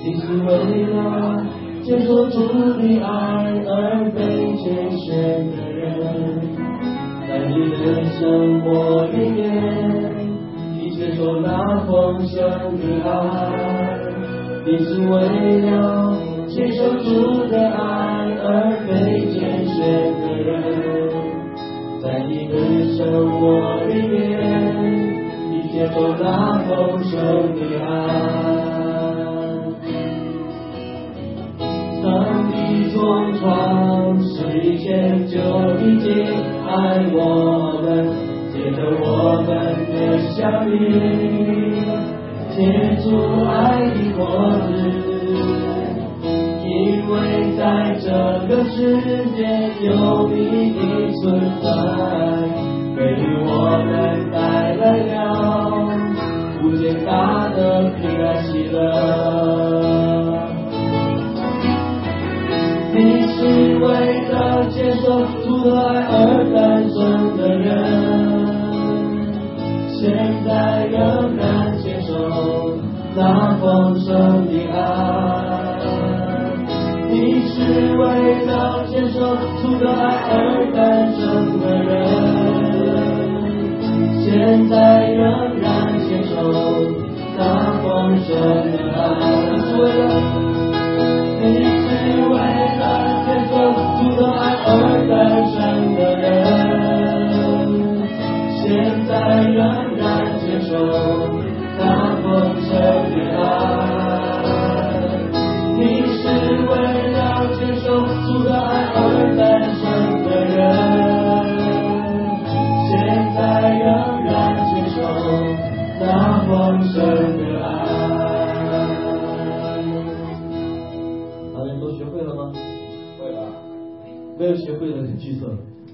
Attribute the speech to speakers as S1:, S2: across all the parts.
S1: 你是为了接受主的爱而被拣选的人，在你的生活里面，你接受那丰盛的爱。你是为了接受主的爱而被拣选的人，在你的生活里面，你接受那丰盛的爱。上帝从创世以前就已经爱我们，借着我们的相遇，结出爱的果子。因为在这个世界有你的存在，给予我们带来了无限大的平安喜乐。你是为了接受主的爱而诞生的人，现在仍然接受那丰盛的爱。你是为了接受主的爱而诞生的人，现在仍然接受那丰盛的爱。你是为了接受主的爱而诞生的人，现在仍然接受那丰盛的爱。你是为了接受主的爱而诞生的人，现在仍然接受那丰盛的爱。大家都学会了吗？会了。没有学会的人举手。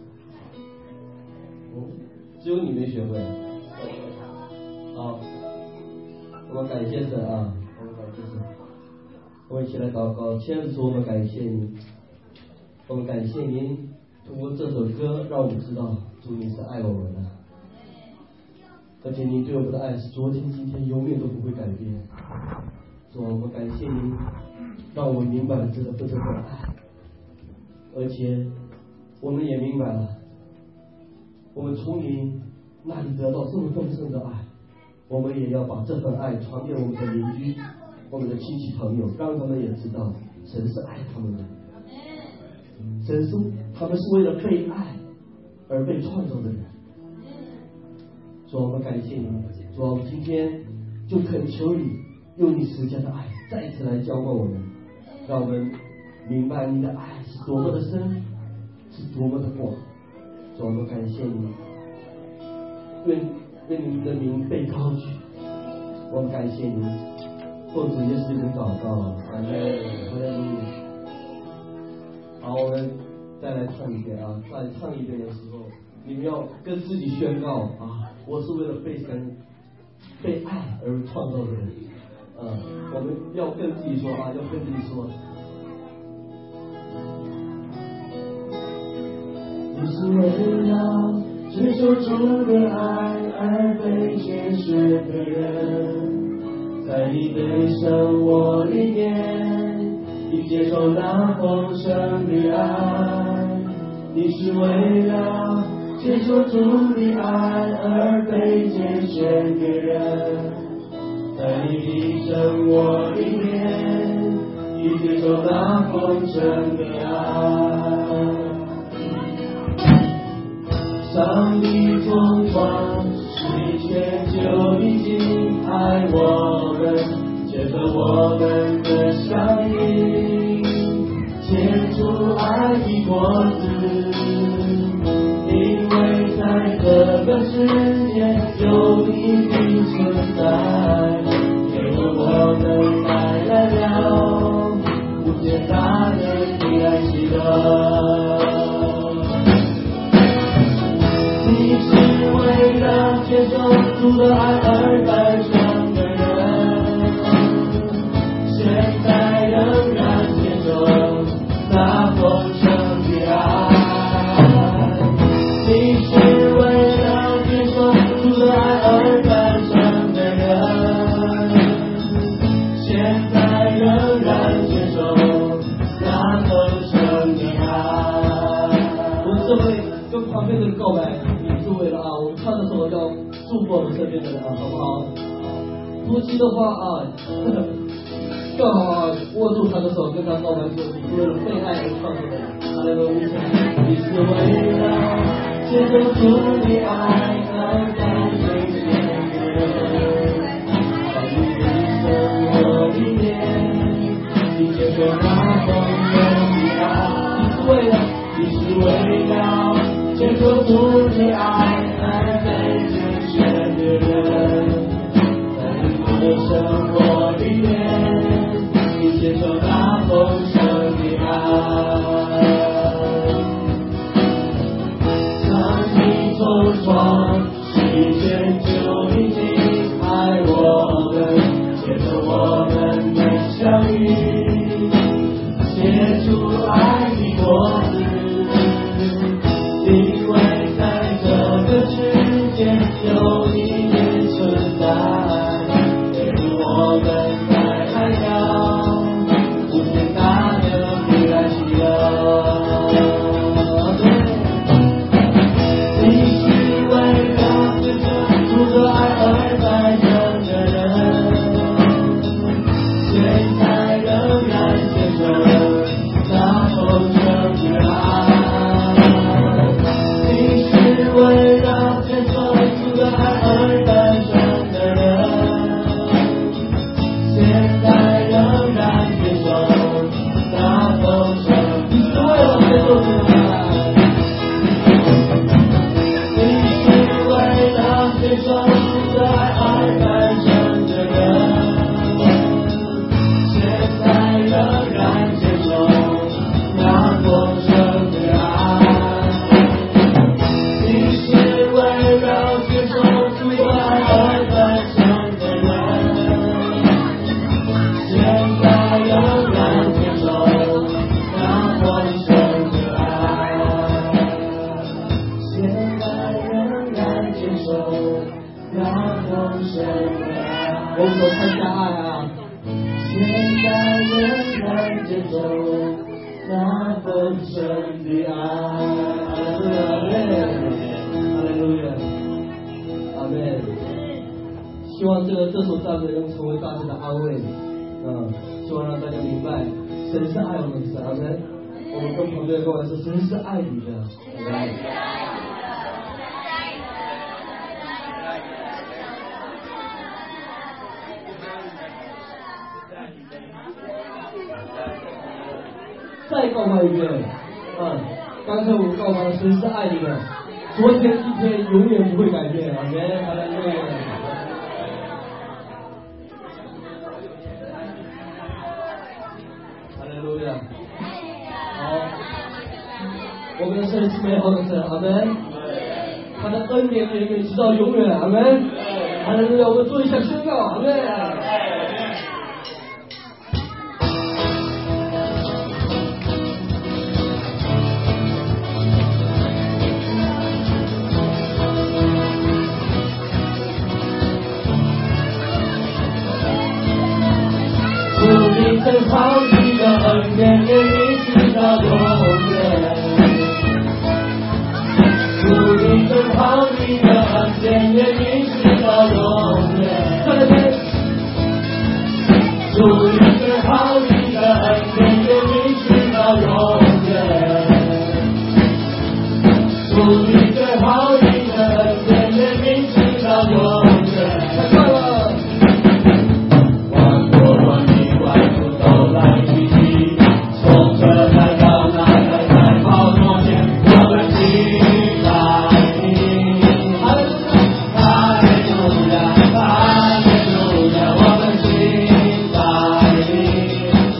S1: 只有你没学会。好，我们感谢神啊，我们感谢神。我们一起来祷告。亲爱的主，我们感谢你，我们感谢您通过这首歌让我们知道主你是爱我们的，而且您对我们的爱是昨天今天永远都不会改变。主，我们感谢您让我们明白了这份爱，而且我们也明白了我们从你那里得到这么丰盛的爱，我们也要把这份爱传给我们的邻居，我们的亲戚朋友，让他们也知道神是爱他们的，神是他们是为了被爱而被创造的人。主，我们感谢你，主，我们今天就恳求你用你十架的爱再一次来浇灌我们，让我们明白你的爱是多么的深，是多么的广。主，我们感谢你，愿你的名被高举。我们感谢你，奉主耶稣的祷告，阿门。哈利路亚。好，我们再来唱一遍啊！在唱一遍的时候，你们要跟自己宣告啊，我是为了被神、被爱而创造的人。我们要跟自己说啊，要跟自己说。你是为了接受主的爱而被拣选的人，在你的生活里面，你接受那丰盛的爱。你是为了接受主的爱而被拣选的人，在你的生活里面，你接受那丰盛的爱。上帝从创世以前就已经爱我们，借着我们的相遇，结出爱的果子。因为在这个世界有你的存在，给我们带来了无限大的平安喜乐。 旁边的人告白，你是为了我们唱的时候要祝福我们身边的人好不好？夫妻的话更好握住他的手，跟他告白说，你是为了被爱而唱的。他那个你是为了接受主的爱而改变别人，在你的生活里面，你接受那丰盛的爱。你是为了接受主的爱而被拣选的人，在你的生活里面，你接受那丰盛的爱。当你冲撞世界，就已经爱我们，接受我们的相遇，结出爱的果子。因为在这个世界有你的存在，给我们带来了无限大的未来喜乐。你是为了追求主的爱而诞生的人，现在仍然接受那丰盛的爱。为了接受主的爱而诞生的人，现在仍然接受那丰盛。你是为了接受主的爱，你是为了接受主的爱而诞生的人，现在仍然接受那丰盛的爱。我们都参加爱现在仍然接受那丰盛的爱。哈利路亚，阿门。希望这首赞美能成为大家的安慰，希望让大家明白神是爱我们的，阿门。我们跟旁边的各位说，神是爱你的，阿门。再告白一遍，刚才我们告白了，神是爱你的，昨天、今天永远不会改变，阿门，哈利路亚，哈利路亚。好，我们的神是美好的神，阿门。他的恩典绵绵直到永远，阿门。哈利路亚，我们做一下宣告，阿门。正好你的恩典也一直到永远，主你正好你的恩典也一直到永远，主你正好你的恩典也一直到永远，主你正好你的恩典也一直到永远。太快了！万国万民万族都来聚集，从这来到那来在宝座前，我们敬拜你。哈利路亚，哈利路亚，我们敬拜你。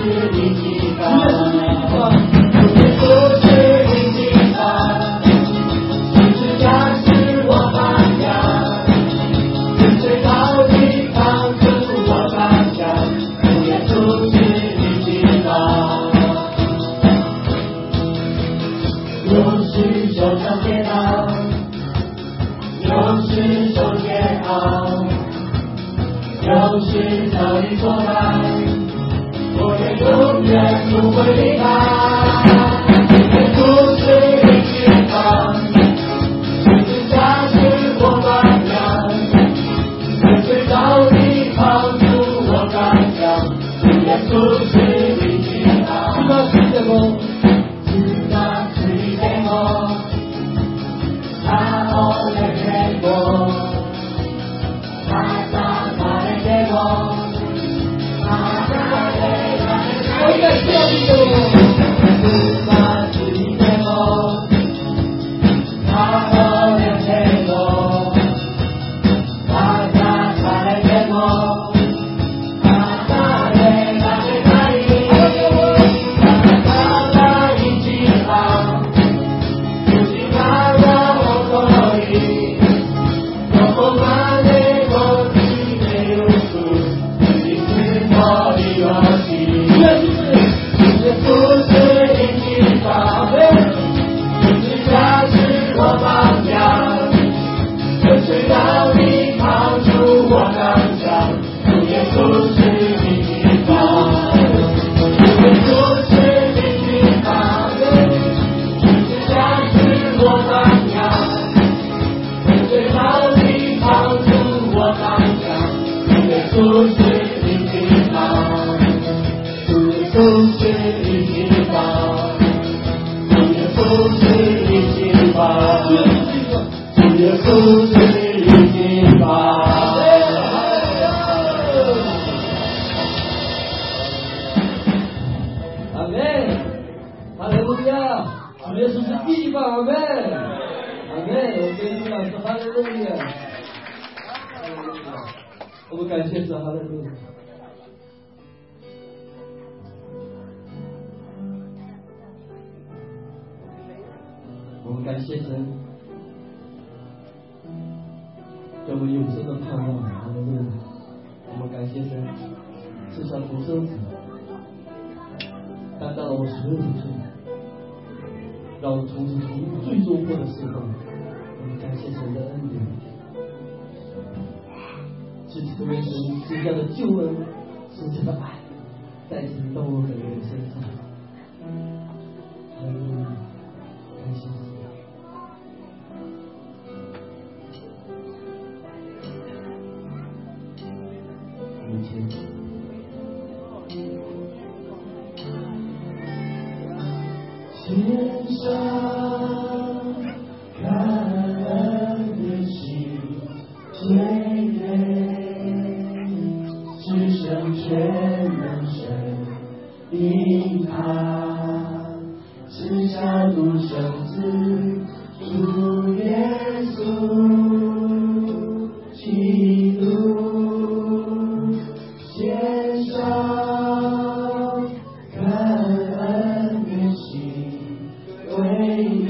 S2: 为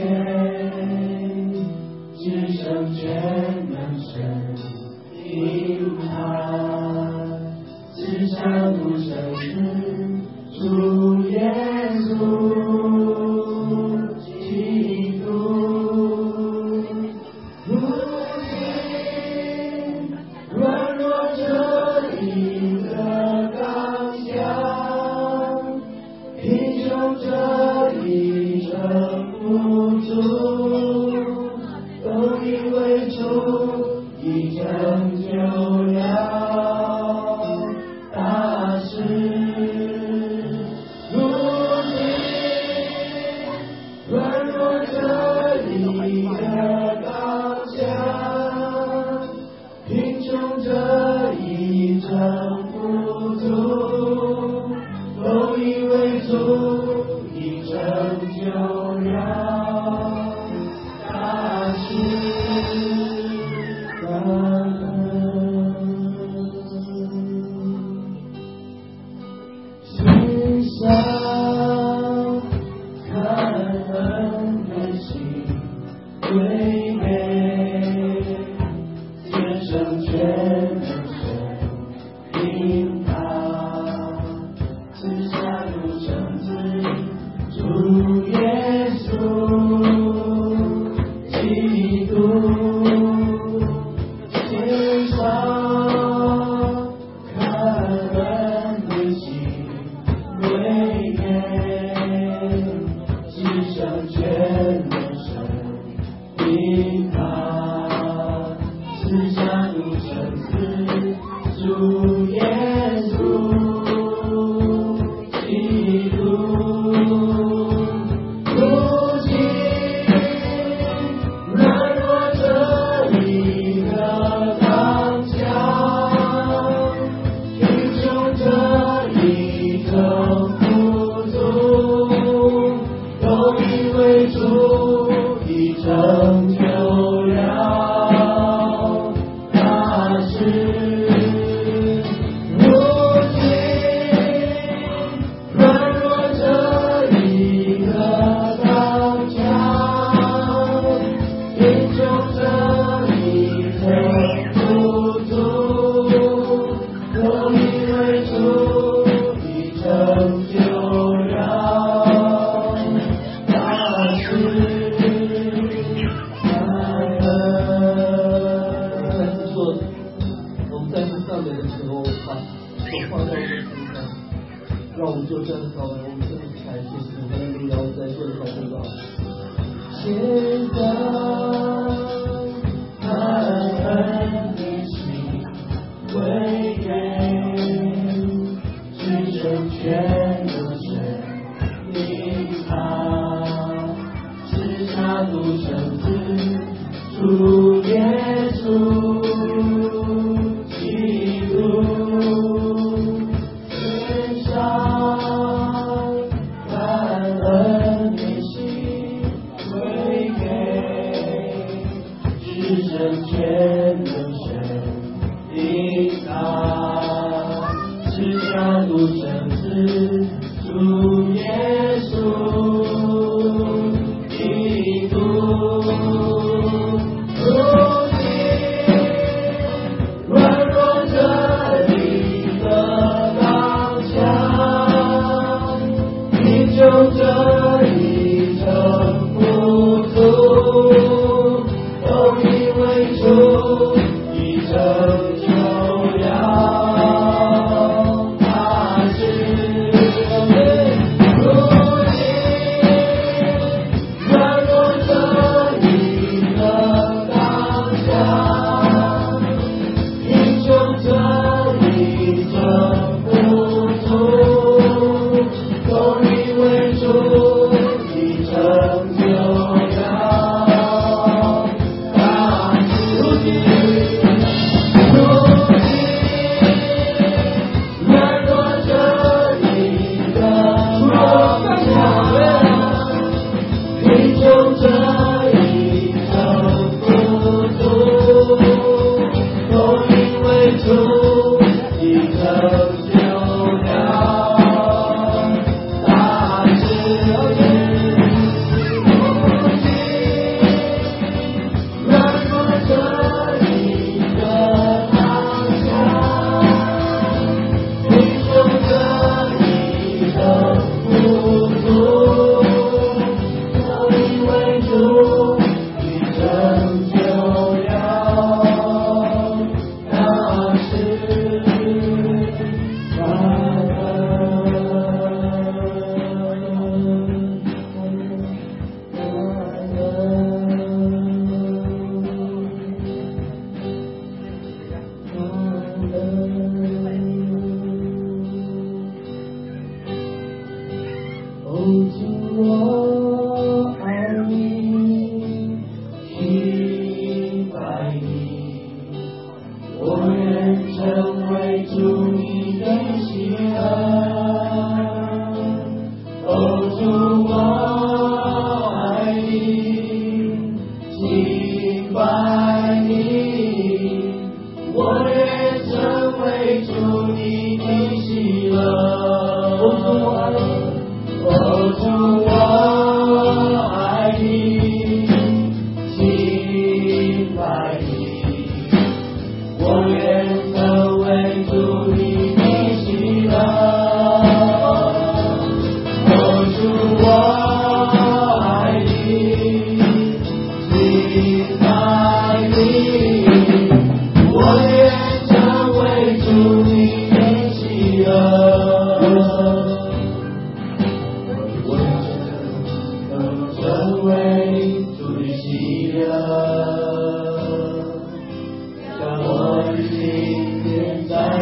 S2: 我愿成为主你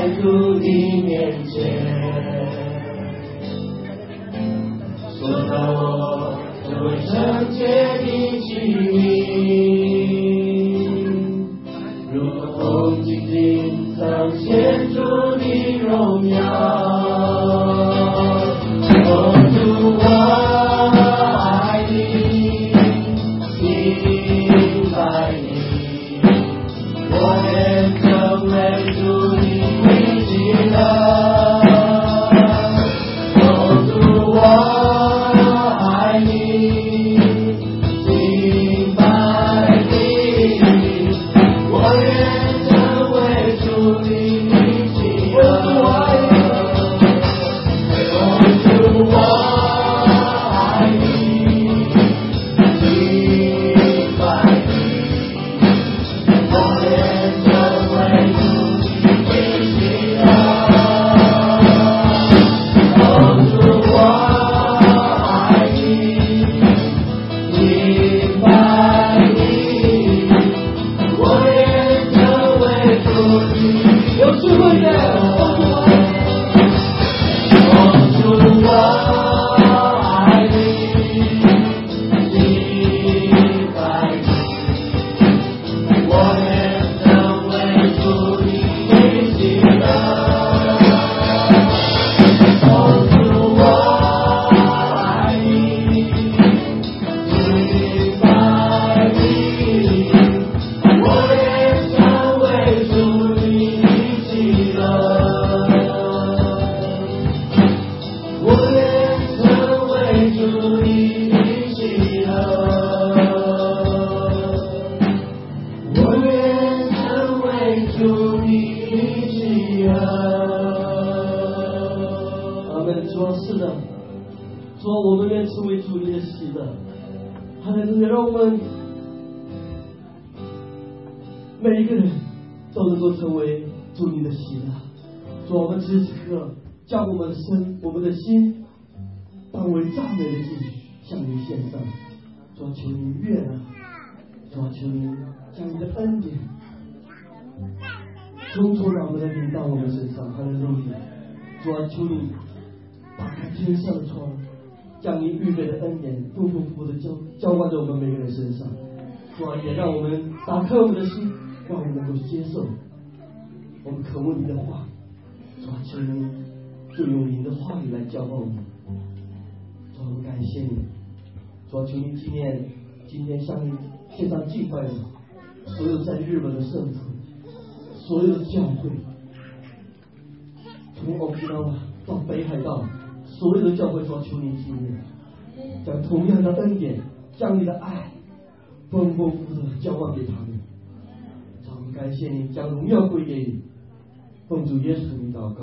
S1: 在主你面前，说到我成为圣洁的器皿，如同金晶彰显主的荣耀。哦，主我爱你，敬拜你，我愿成为主的名记的。哦，主我爱你，敬拜你，我愿成为主的名记的。哦，主我爱你，敬拜你，我愿成为主的名记的。哦，主我爱你，敬拜你，我愿成为主的有智慧的主我爱你，敬拜你，我愿成为主的名记的。哦，主我爱你，敬拜你，我愿成为主的名记的。我愿成为主的名记的，我愿成为主的名记的。阿门。主啊，是的，主啊，我们愿成为主你的喜乐。哈利路亚，让我们每一个人都能够成为主你的喜乐。主啊，我们此时此刻将我们的身、我们的心当为赞美的祭向你献上。主啊，求你悦纳，主啊，求你将你的恩典充充让我们的临到我们身上。哈利路亚！主啊，求你打开天上的窗，将你预备的恩典丰丰富富的浇灌在我们每个人身上。主啊，也让我们打开我们的心，让我们能够接受我们渴慕你的话。主啊，求你就用你的话语来教导我们。主啊，我们感谢你。主啊，求你纪念今天向你献上敬拜的所有在日本的圣徒，所有的教会，从Okinawa到北海道，所有的教会，主啊，求你纪念，将同样的恩典，将你的爱丰丰富富的交换给他们。主啊，我们感谢你，将荣耀归给你。奉主耶稣的名祷告。